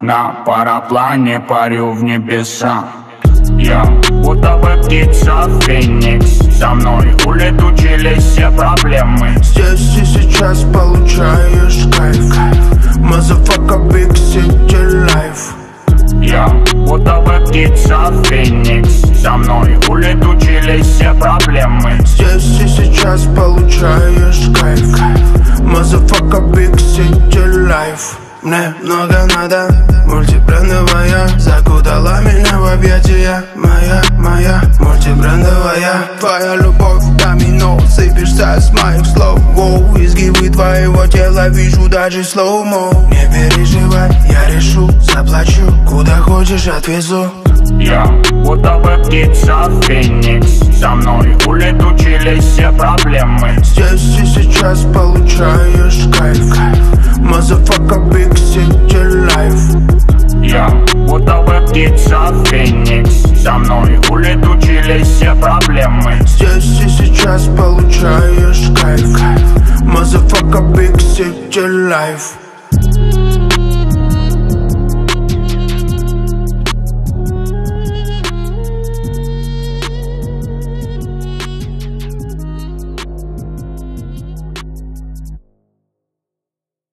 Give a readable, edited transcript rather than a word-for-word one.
На параплане парю в небеса. Я будто бы птица Феникс. Со мной улетучились все проблемы. Здесь и сейчас получаешь кайф. Motherfucker, big city life. Я будто бы птица Феникс. Со мной улетучились все проблемы. Здесь и сейчас получаешь кайф. Motherfucker, big city life. Мне много надо, мультибрендовая. Закутала меня в объятия. Моя мультибрендовая. Твоя любовь домино, сыпешься с моих слов. Воу, изгибы твоего тела вижу даже слоумо. Не переживай, я решу, заплачу. Куда хочешь, отвезу. Я будто бы птица Феникс. Со мной улетучились все проблемы. Здесь и сейчас получаешь кайф. Motherfucker, big city life. Я будто бы птица Феникс. Со мной улетучились все проблемы. Здесь и сейчас получаешь кайф. Motherfucker, big city life.